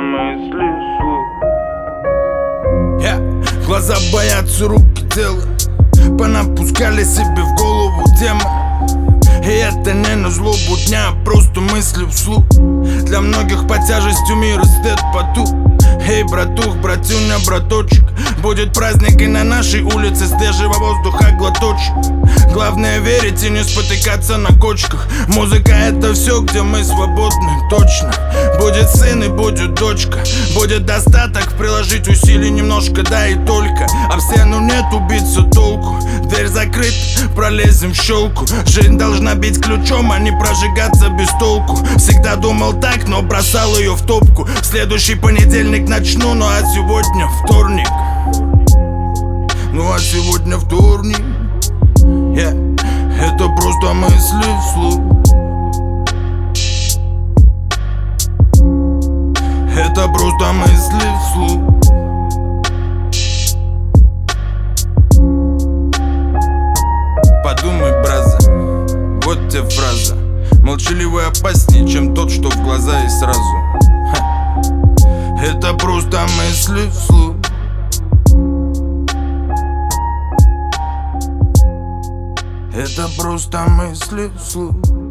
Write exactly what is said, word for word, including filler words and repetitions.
мысли вслух. yeah. Глаза боятся, руки делают, понапускали себе в голову темы. И это не на злобу дня, а просто мысли вслух. Для многих под тяжестью мира стыд потух. Эй, братух, братюня, браточек, будет праздник и на нашей улице, свежего воздуха глоточек. Главное верить и не спотыкаться на кочках. Музыка — это все, где мы свободны, точно. Будет сын и будет дочка, будет достаток приложить усилий немножко, да и только. Об стену нет убиться толку, дверь закрыта, пролезем в щелку. Жизнь должна бить ключом, а не прожигаться без толку. Всегда думал так, но бросал ее в топку. В следующий понедельник начну, ну а сегодня вторник. Ну а сегодня вторник, yeah. Это просто мысли вслух. Это просто мысли вслух. Подумай, браза, вот тебе фраза. Молчаливый опаснее, чем тот, что в глаза и сразу. Ха. Это просто мысли вслух. Это просто мысли вслух.